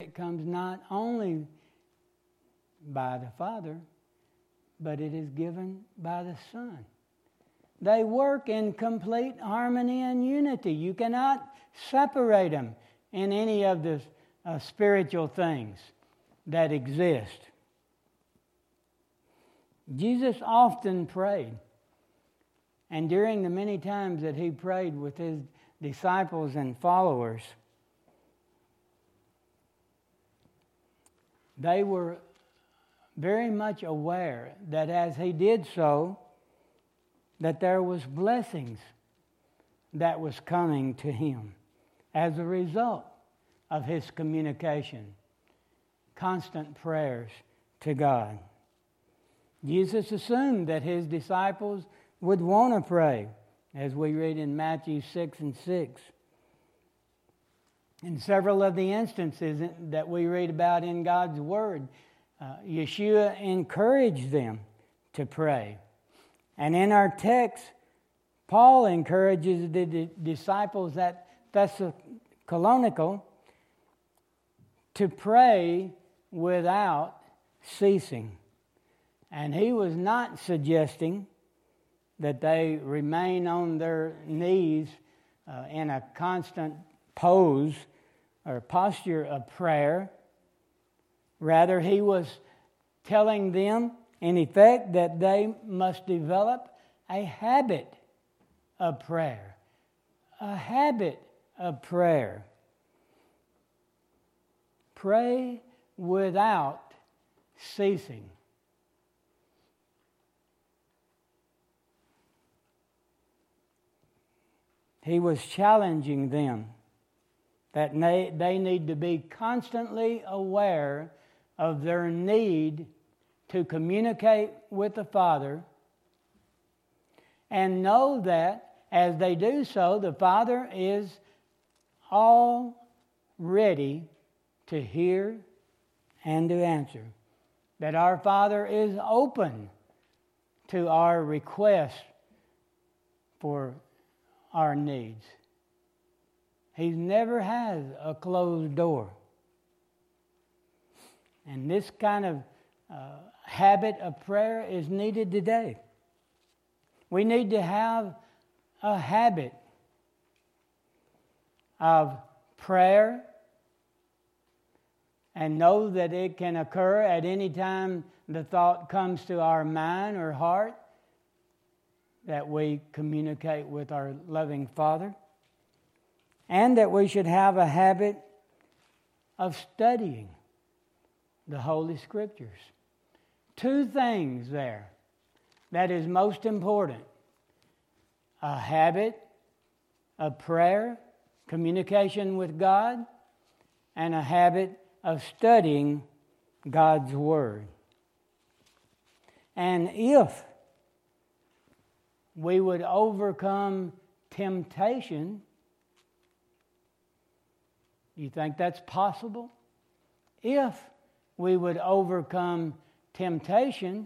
It comes not only by the Father, but it is given by the Son. They work in complete harmony and unity. You cannot separate them in any of the spiritual things that exist. Jesus often prayed, and during the many times that he prayed with his disciples and followers, they were very much aware that as he did so, that there was blessings that was coming to him as a result of his communication, constant prayers to God. Jesus assumed that his disciples would want to pray, as we read in Matthew 6 and 6. In several of the instances that we read about in God's Word, Yeshua encouraged them to pray. And in our text, Paul encourages the disciples at Thessalonica to pray without ceasing. And he was not suggesting that they remain on their knees in a constant pose or posture of prayer. Rather, he was telling them, in effect, that they must develop a habit of prayer. A habit of prayer. Pray without ceasing. He was challenging them that they need to be constantly aware of their need to communicate with the Father and know that as they do so, the Father is all ready to hear and to answer. That our Father is open to our requests for our needs. He never has a closed door. And this kind of habit of prayer is needed today. We need to have a habit of prayer and know that it can occur at any time the thought comes to our mind or heart, that we communicate with our loving Father, and that we should have a habit of studying the Holy Scriptures. Two things there that is most important: a habit of prayer, communication with God, and a habit of studying God's Word. And if we would overcome temptation, you think that's possible? If we would overcome temptation,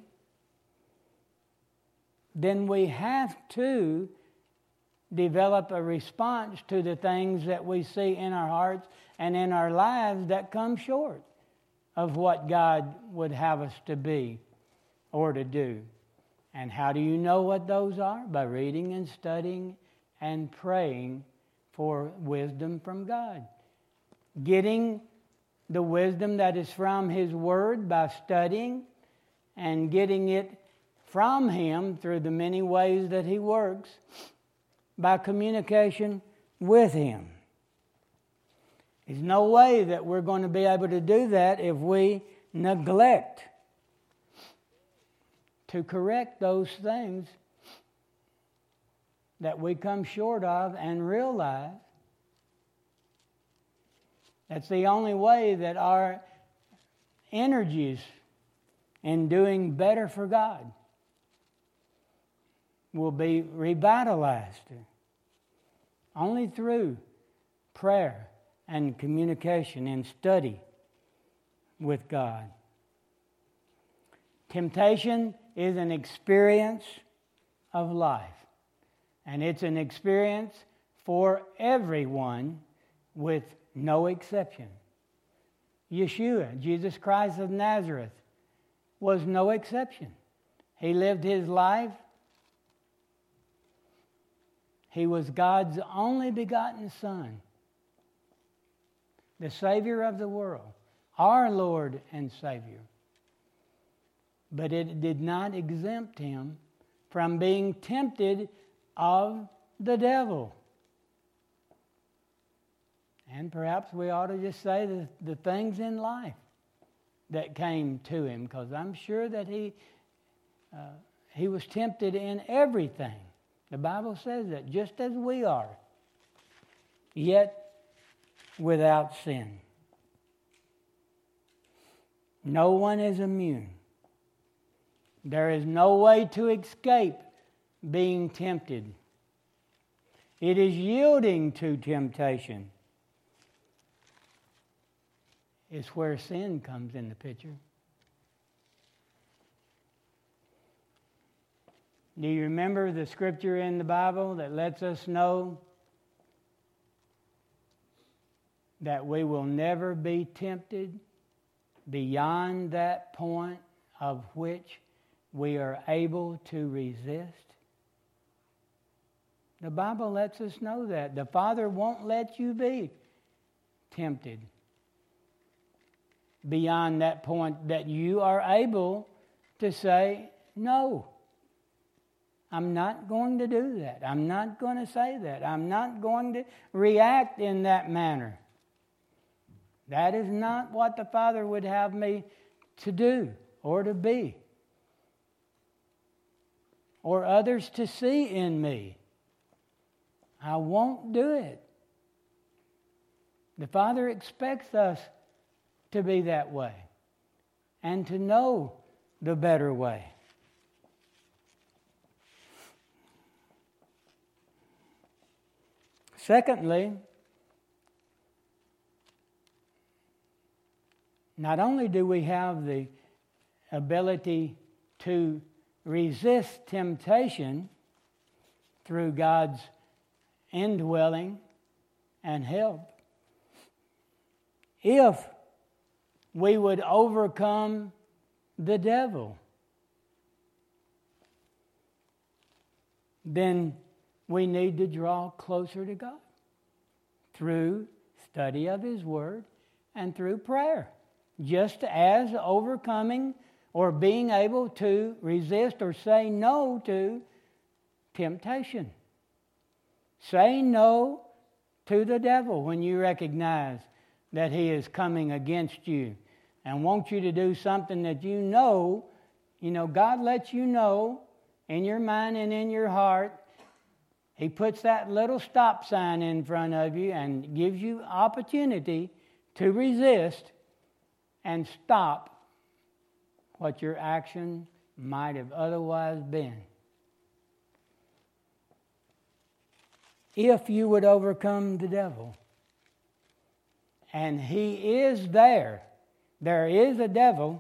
then we have to develop a response to the things that we see in our hearts and in our lives that come short of what God would have us to be or to do. And how do you know what those are? By reading and studying and praying for wisdom from God. Getting the wisdom that is from His Word by studying and getting it from Him through the many ways that He works by communication with Him. There's no way that we're going to be able to do that if we neglect to correct those things that we come short of and realize. That's the only way that our energies in doing better for God will be revitalized. Only through prayer and communication and study with God. Temptation is an experience of life. And it's an experience for everyone with no exception. Yeshua, Jesus Christ of Nazareth, was no exception. He lived his life. He was God's only begotten Son, the Savior of the world, our Lord and Savior. But it did not exempt him from being tempted of the devil. And perhaps we ought to just say the things in life that came to him, because I'm sure that he was tempted in everything. The Bible says that, just as we are, yet without sin. No one is immune. There is no way to escape being tempted. It is yielding to temptation. It's where sin comes in the picture. Do you remember the scripture in the Bible that lets us know that we will never be tempted beyond that point of which we are able to resist? The Bible lets us know that. The Father won't let you be tempted beyond that point that you are able to say, no, I'm not going to do that. I'm not going to say that. I'm not going to react in that manner. That is not what the Father would have me to do or to be, or others to see in me. I won't do it. The Father expects us to be that way and to know the better way. Secondly, not only do we have the ability to resist temptation through God's indwelling and help, if we would overcome the devil, then we need to draw closer to God through study of His Word and through prayer, just as overcoming or being able to resist or say no to temptation. Say no to the devil when you recognize that he is coming against you and wants you to do something that you know, God lets you know in your mind and in your heart. He puts that little stop sign in front of you and gives you opportunity to resist and stop what your action might have otherwise been. If you would overcome the devil, and he is there is a devil,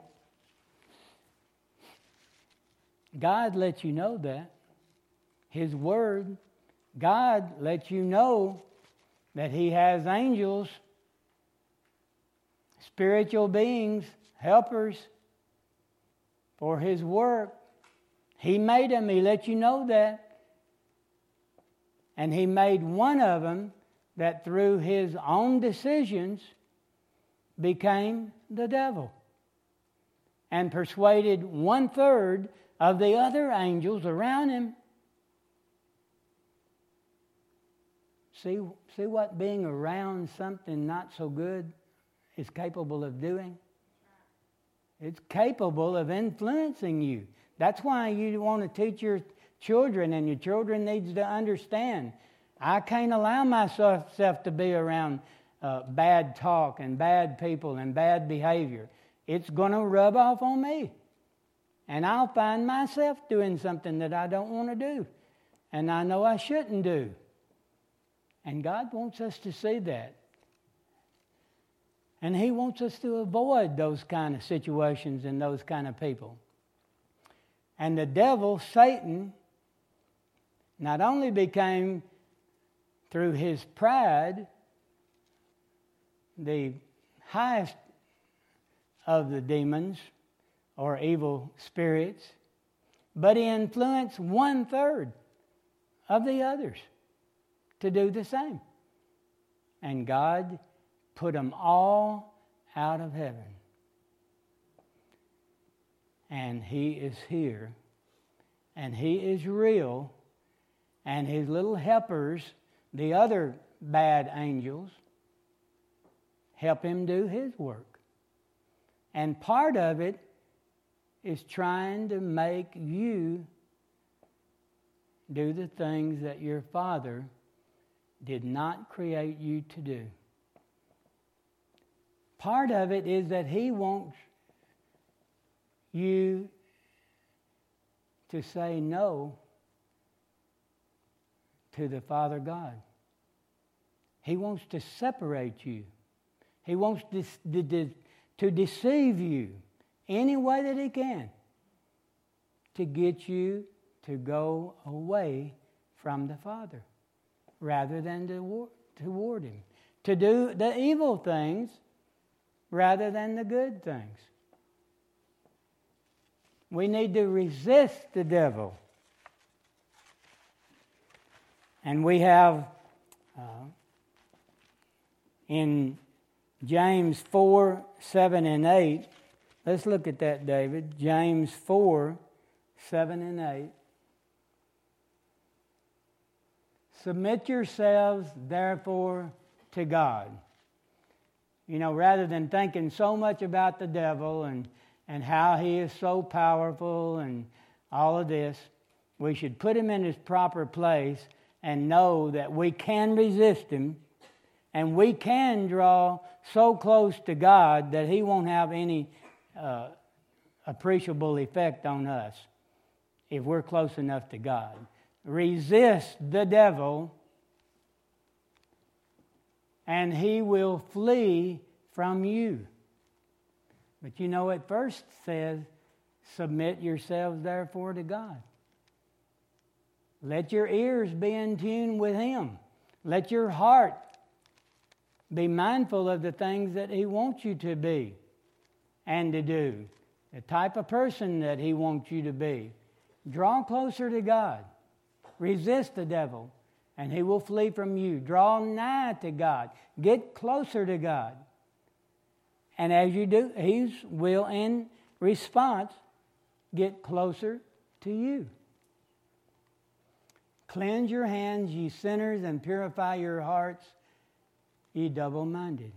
God lets you know that. His Word, God lets you know that He has angels, spiritual beings, helpers for His work. He made them. He let you know that. And He made one of them that through His own decisions became the devil and persuaded 1/3 of the other angels around him. See what being around something not so good is capable of doing? It's capable of influencing you. That's why you want to teach your children, and your children needs to understand, I can't allow myself to be around bad talk and bad people and bad behavior. It's going to rub off on me. And I'll find myself doing something that I don't want to do. And I know I shouldn't do. And God wants us to see that. And He wants us to avoid those kind of situations and those kind of people. And the devil, Satan, not only became, through his pride, the highest of the demons or evil spirits, but he influenced 1/3 of the others to do the same. And God put them all out of heaven. And he is here, and he is real, and his little helpers, the other bad angels, help him do his work. And part of it is trying to make you do the things that your Father did not create you to do. Part of it is that he wants you to say no to the Father God. He wants to separate you. He wants to deceive you any way that he can to get you to go away from the Father rather than toward him. To do the evil things rather than the good things. We need to resist the devil. And we have in James 4, 7 and 8, let's look at that, David. James 4, 7 and 8. Submit yourselves, therefore, to God. You know, rather than thinking so much about the devil and how he is so powerful and all of this, we should put him in his proper place and know that we can resist him and we can draw so close to God that he won't have any appreciable effect on us if we're close enough to God. Resist the devil and he will flee from you. But you know, it first says, submit yourselves therefore to God. Let your ears be in tune with him. Let your heart be mindful of the things that he wants you to be and to do. The type of person that he wants you to be. Draw closer to God. Resist the devil, and he will flee from you. Draw nigh to God. Get closer to God. And as you do, he will, in response, get closer to you. Cleanse your hands, ye sinners, and purify your hearts, ye double-minded.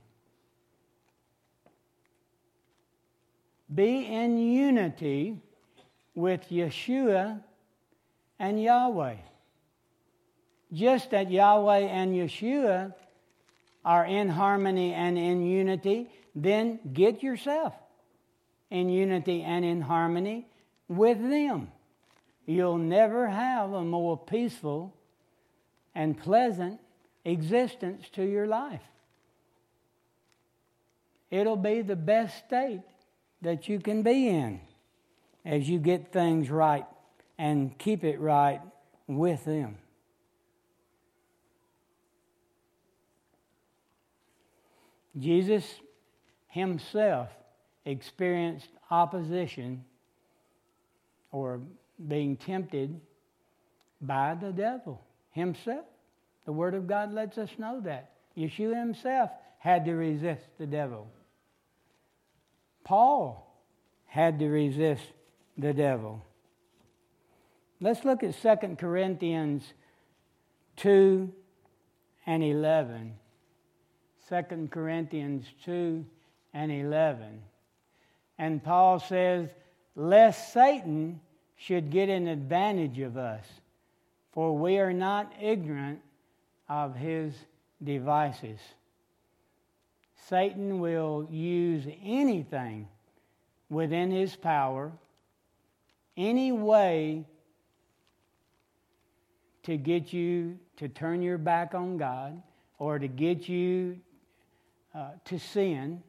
Be in unity with Yeshua and Yahweh. Just that Yahweh and Yeshua are in harmony and in unity, then get yourself in unity and in harmony with them. You'll never have a more peaceful and pleasant existence to your life. It'll be the best state that you can be in as you get things right and keep it right with them. Jesus himself experienced opposition or being tempted by the devil himself. The Word of God lets us know that. Yeshua himself had to resist the devil. Paul had to resist the devil. Let's look at 2 Corinthians 2 and 11. 2 Corinthians 2 and 11. And Paul says, lest Satan should get an advantage of us, for we are not ignorant of his devices. Satan will use anything within his power, any way to get you to turn your back on God or to get you to sin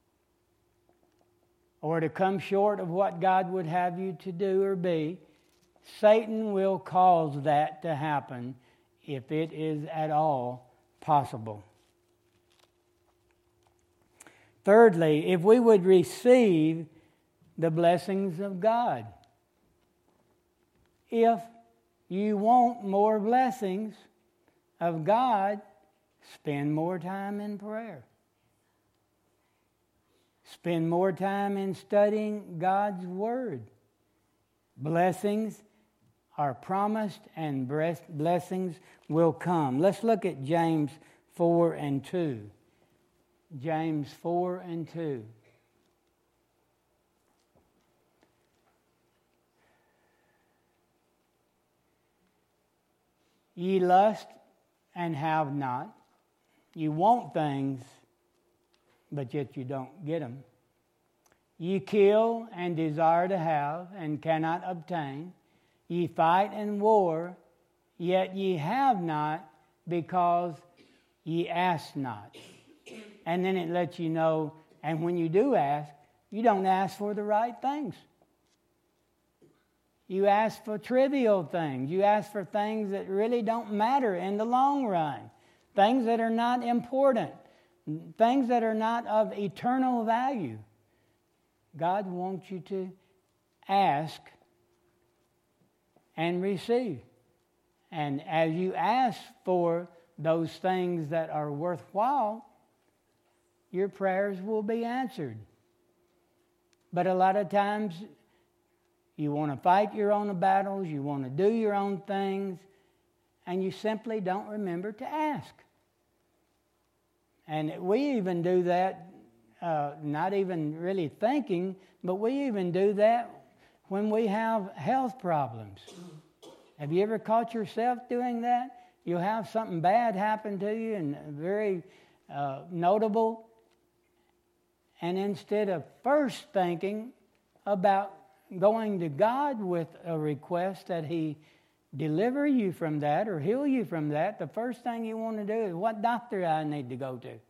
or to come short of what God would have you to do or be. Satan will cause that to happen if it is at all possible. Thirdly, if we would receive the blessings of God. If you want more blessings of God, spend more time in prayer. Spend more time in studying God's Word. Blessings are promised and blessings will come. Let's look at James 4 and 2. James 4 and 2. Ye lust and have not. You want things, but yet you don't get them. Ye kill and desire to have, and cannot obtain. Ye fight and war, yet ye have not, because ye ask not. And then it lets you know, and when you do ask, you don't ask for the right things. You ask for trivial things. You ask for things that really don't matter in the long run. Things that are not important. Things that are not of eternal value. God wants you to ask and receive. And as you ask for those things that are worthwhile, your prayers will be answered. But a lot of times, you want to fight your own battles, you want to do your own things, and you simply don't remember to ask. And we even do that, not even really thinking, but we even do that when we have health problems. Have you ever caught yourself doing that? You'll have something bad happen to you and very notable, and instead of first thinking about going to God with a request that He deliver you from that or heal you from that, the first thing you want to do is, what doctor I need to go to?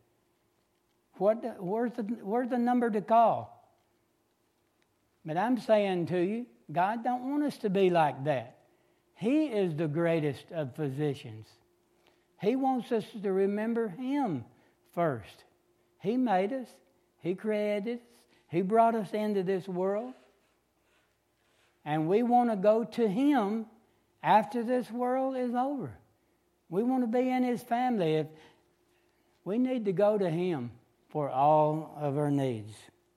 Where's the number to call? But I'm saying to you, God don't want us to be like that. He is the greatest of physicians. He wants us to remember Him first. He made us. He created us. He brought us into this world. And we want to go to Him after this world is over. We want to be in His family. If we need to go to Him for all of our needs.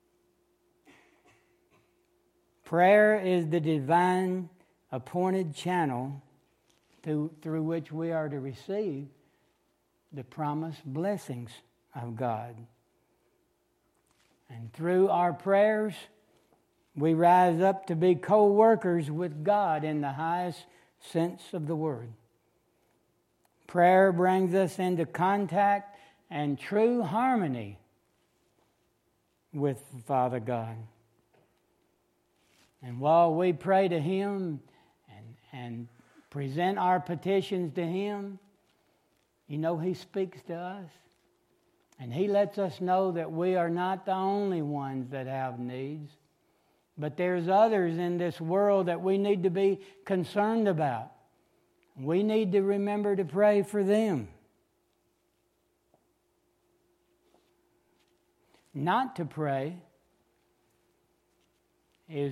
Prayer is the divine appointed channel through which we are to receive the promised blessings of God. And through our prayers, we rise up to be co-workers with God in the highest sense of the word. Prayer brings us into contact and true harmony with Father God. And while we pray to Him and present our petitions to Him, you know He speaks to us. And He lets us know that we are not the only ones that have needs. But there's others in this world that we need to be concerned about. We need to remember to pray for them. Not to pray is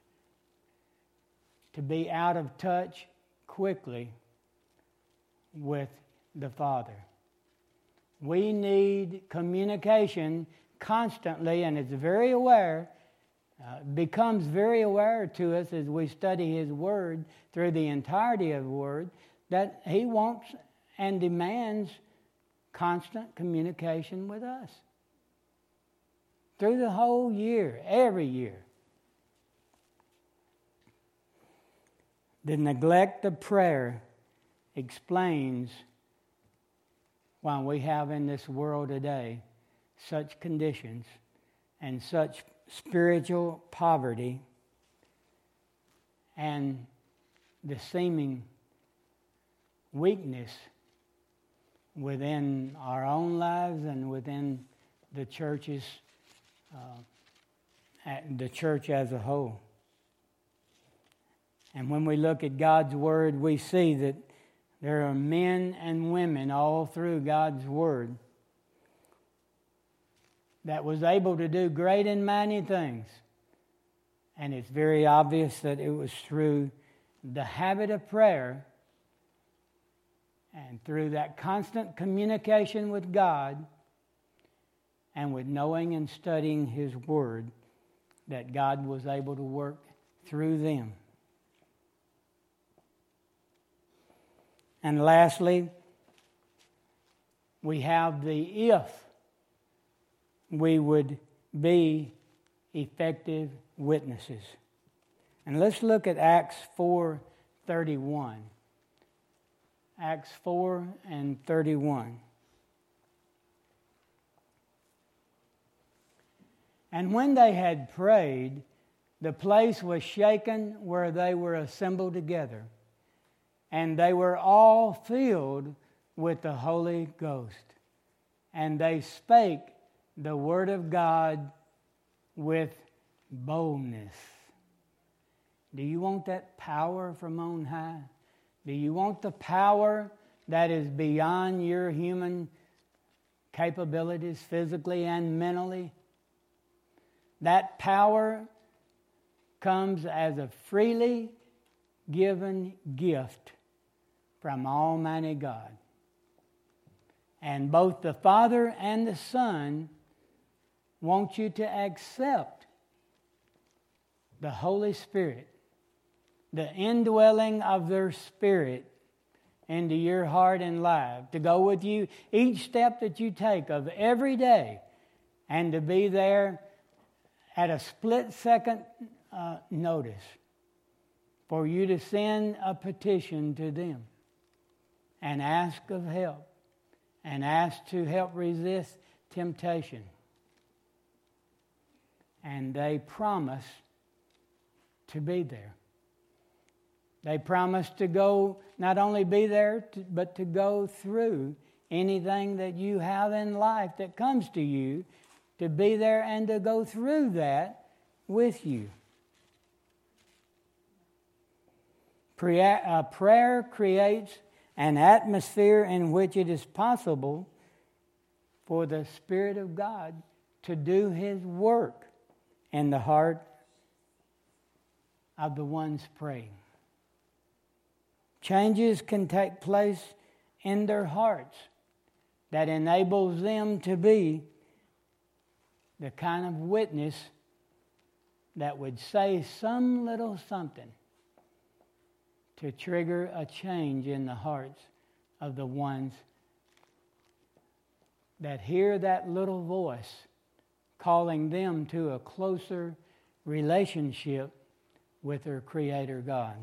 to be out of touch quickly with the Father. We need communication constantly, and it's very aware, becomes very aware to us as we study His Word through the entirety of the Word, that He wants and demands constant communication with us. Through the whole year, every year. The neglect of prayer explains why we have in this world today such conditions and such spiritual poverty and the seeming weakness within our own lives and within the church as a whole. And when we look at God's Word, we see that there are men and women all through God's Word that was able to do great and mighty things. And it's very obvious that it was through the habit of prayer and through that constant communication with God and with knowing and studying His Word that God was able to work through them. And lastly, we have the if we would be effective witnesses. And let's look at Acts 4:31. Acts 4:31. And when they had prayed, the place was shaken where they were assembled together, and they were all filled with the Holy Ghost, and they spake the word of God with boldness. Do you want that power from on high? Do you want the power that is beyond your human capabilities, physically and mentally? That power comes as a freely given gift from Almighty God. And both the Father and the Son want you to accept the Holy Spirit, the indwelling of their Spirit into your heart and life, to go with you each step that you take of every day, and to be there at a split-second notice for you to send a petition to them and ask of help and ask to help resist temptation. And they promise to be there. They promise to go, not only be there, but to go through anything that you have in life that comes to you, to be there and to go through that with you. Prayer creates an atmosphere in which it is possible for the Spirit of God to do His work in the heart of the ones praying. Changes can take place in their hearts that enables them to be the kind of witness that would say some little something to trigger a change in the hearts of the ones that hear that little voice calling them to a closer relationship with their Creator God.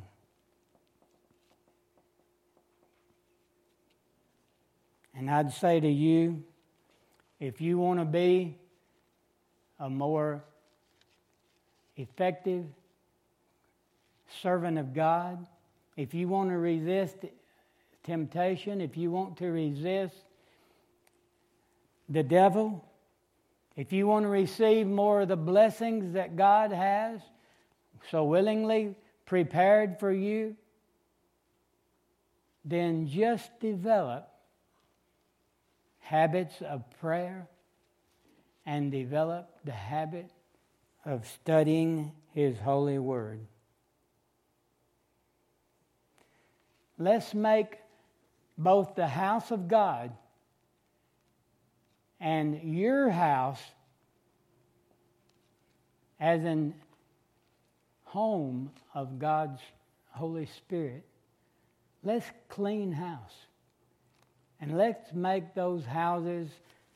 And I'd say to you, if you want to be a more effective servant of God, if you want to resist temptation, if you want to resist the devil, if you want to receive more of the blessings that God has so willingly prepared for you, then just develop habits of prayer and develop the habit of studying His holy word. Let's make both the house of God and your house as an home of God's Holy Spirit. Let's clean house. And let's make those houses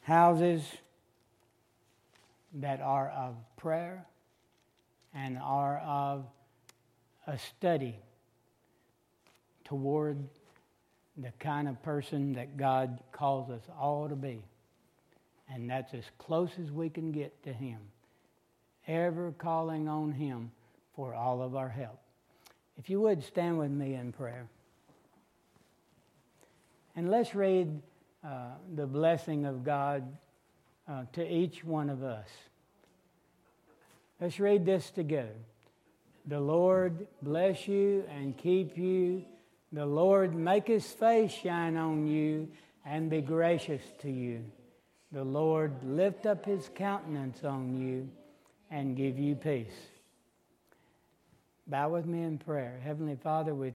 that are of prayer and are of a study toward the kind of person that God calls us all to be. And that's as close as we can get to Him, ever calling on Him for all of our help. If you would, stand with me in prayer. And let's read the blessing of God to each one of us. Let's read this together. The Lord bless you and keep you. The Lord make His face shine on you and be gracious to you. the Lord lift up his countenance on you and give you peace. Bow with me in prayer. Heavenly Father, we